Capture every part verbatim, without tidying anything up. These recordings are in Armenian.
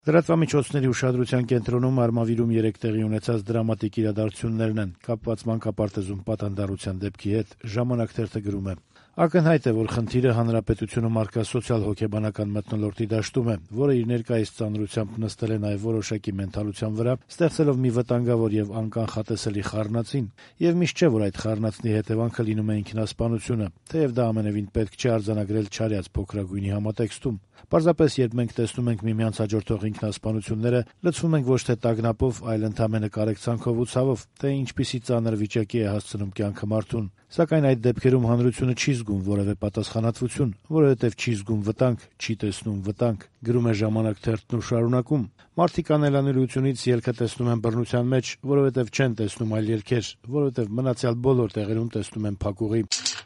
Լրատվամիջոցների ուշադրության կենտրոնում Արմավիրում երեկ տեղի ունեցած դրամատիկ իրադարձություններն են, կապված մանկապարտեզում պատանդառության դեպքի հետ «Ժամանակ» թերթը գրում է. «Ակնհայտ է, որ խնդիրը հանրապետությունում առկա սոցիալ-հոգեբանական մթնոլորտի դաշտում է, որը իր ներկայիս ծանրությամբ նստել է նաև որոշակի մենթալության վրա, ստեղծելով մի վտանգավոր եւ անկանխատեսելի խառնածին, եւ միշտ չէ, որ այդ խառնածնի հետեւանքը լինում է ինքնասպանությունը, թեև դա ամենևին պետք չէ արձանագրել չարյաց փոքրագույնի համատեքստում։ Պարզապես, երբ մենք տեսնում ենք միմյանց հաջորդող ինքնասպանությունները, լցվում ենք ոչ թե տագնապով, այլ ընդամենը կարեկցանքով ու ցավով, թե ինչպիսի ծանր վիճակի է հասցնում կյանքը մարդուն։ Սակայն այդ դեպքերում հանրությունը չի զգում որևէ պատասխանատվություն, որովհետև չի զգում վտանգ, չի տեսնում վտանգ», գրում է «Ժամանակ» թերթն ու շարունակում. «Մարդիկ անելանելիությունից ելքը տեսնում են բռնության մեջ, որովհետև չեն տեսնում այլ ելքեր, որովհետև մնացյալ բոլոր տեղերում տեսնում են փակուղի»։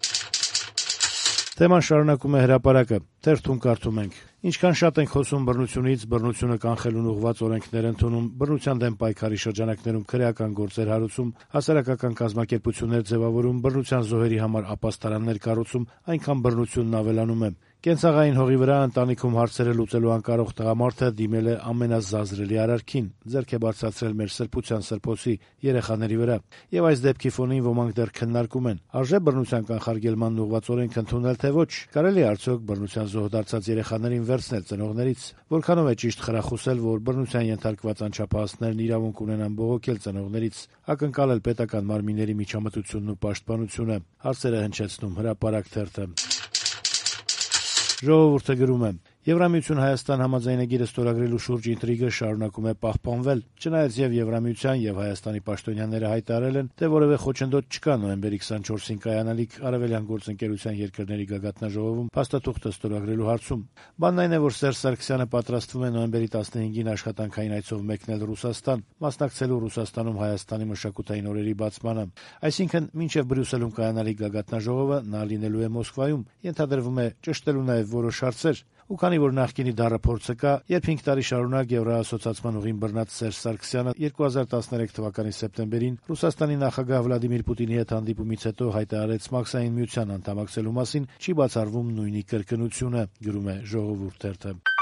Թեման շարունակում է «Հրապարակ»-ը. թերթում կարդում ենք. «Ինչքան շատ ենք խոսում բռնությունից, բռնությունը կանխելուն ուղղված օրենքներ ընդունում, բռնության դեմ պայքարի շրջանակներում քրեական գործեր հարուցում, հասարակական կազմակերպություններ ձևավորում, բռնության զոհերի համար ապաստարաններ կառուցում, այնքան բռնությունն ավելանում է։ Կենցաղային հողի վրա ընտանիքում հարցերը լուծելու անկարող տղամարդը դիմել է ամենազազրելի արարքին, ձեռք է բարձրացրել մեր սրբության սրբոցի երեխաների վրա։ Եվ այս դեպքի ֆոնին ոմանք դեռ քննարկում են՝ արժե բռնության կանխարգելմանն ուղղված օրենք ընդունել, թե ոչ, կարելի է արդյոք բռնության զոհ դարձած երեխաներին վերցնել ծնողներից, որքանով է ճիշտ խրախուսել, որ բռնության ենթարկված անչափահասներն իրավունք ունենան բողոքել ծնողներից, ակնկալել պետական մարմինների միջամտությունն ու պաշտպանությունը», հարցեր է հնչեցնում «Հրապարակ» թերթը։ «Ժողովուրդ»-ը գրում է. «Եվրամիություն-Հայաստան համաձայնագիրը ստորագրելու շուրջ ինտրիգը շարունակում է պահպանվել, չնայած եւ Եվրամիության եւ Հայաստանի պաշտոնյաները հայտարարել են, թե որեւէ խոչընդոտ չկա նոյեմբերի քսանչորսին կայանալիք Արևելյան գործընկերության երկրների գագաթնաժողովում փաստաթուղթը ստորագրելու հարցում։ Բանն այն է, որ Սերժ Սարգսյանը պատրաստվում է նոյեմբերի տասնհինգին աշխատանքային այցով մեկնել Ռուսաստան, մասնակցելու Ռուսաստանում Հայաստանի մշակութային օրերի բացմանը։ Այսինքն, մինչեւ Բրյուսելում կայանալիք գագաթնաժողովը նա լինելու է Մոսկվայում, ենթադրվում է ճշտելու նաեւ որոշ հարցեր։ Ու քանի որ նախկինի դառը փորձը կա, երբ հինգ տարի շարունակ Եվրոասոցիացման ուղին բռնած Սերժ Սարգսյանը երկու հազար տասներեք թվականի սեպտեմբերին Ռուսաստանի նախագահ Վլադիմիր Պուտինի հետ հանդիպումից հետո հայտարարեց Մաքսային միության անդամակցելու մասին, չի բացառվում նույնի կրկնությունը», գրում է «Ժողովուրդ» թերթը։